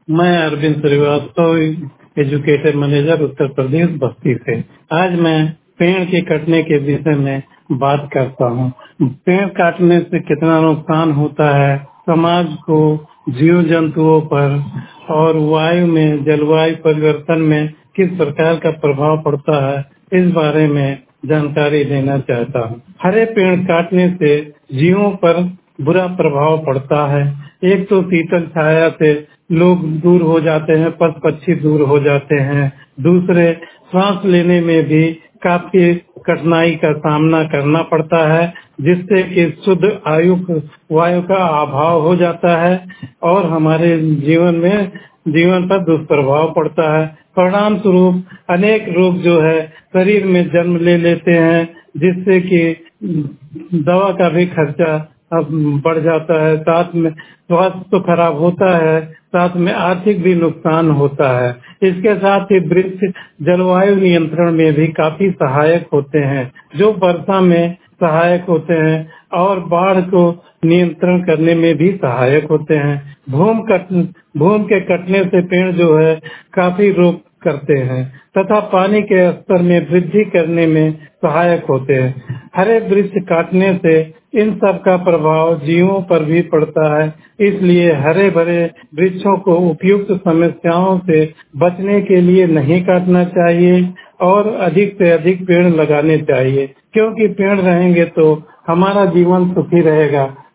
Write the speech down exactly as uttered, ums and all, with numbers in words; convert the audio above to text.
मैं Arvind Srivastava, educator manager Uttar Pradesh Basti से। आज मैं पेड़ के कटने के विषय में बात करता हूँ। पेड़ काटने से कितना नुकसान होता है समाज को, जीव जंतुओं पर और वायु में, जलवायु परिवर्तन में किस प्रकार का प्रभाव पड़ता है, इस बारे में जानकारी देना चाहता हूँ। हरे पेड़ काटने से जीवों पर बुरा प्रभाव पड़ता है। एक तो शीतल छाया से लोग दूर हो जाते हैं, पशु पक्षी दूर हो जाते हैं। दूसरे, सांस लेने में भी काफी कठिनाई का सामना करना पड़ता है, जिससे कि शुद्ध आयु वायु का अभाव हो जाता है और हमारे जीवन में जीवन पर दुष्प्रभाव पड़ता है। परिणाम स्वरूप अनेक रोग जो है शरीर में जन्म ले लेते हैं, जिससे कि दवा का भी खर्चा अब बढ़ जाता है। साथ में स्वास्थ्य तो खराब होता है, साथ में आर्थिक भी नुकसान होता है। इसके साथ ही वृक्ष जलवायु नियंत्रण में भी काफी सहायक होते हैं, जो वर्षा में सहायक होते हैं और बाढ़ को नियंत्रण करने में भी सहायक होते हैं। भूमि कट भूमि के कटने से पेड़ जो है काफी रोक करते हैं तथा पानी के स्तर में वृद्धि करने में सहायक होते हैं। हरे वृक्ष काटने से इन सब का प्रभाव जीवों पर भी पड़ता है, इसलिए हरे भरे वृक्षों को उपयुक्त समस्याओं से बचने के लिए नहीं काटना चाहिए और अधिक से अधिक पेड़ लगाने चाहिए, क्योंकि पेड़ रहेंगे तो हमारा जीवन सुखी रहेगा।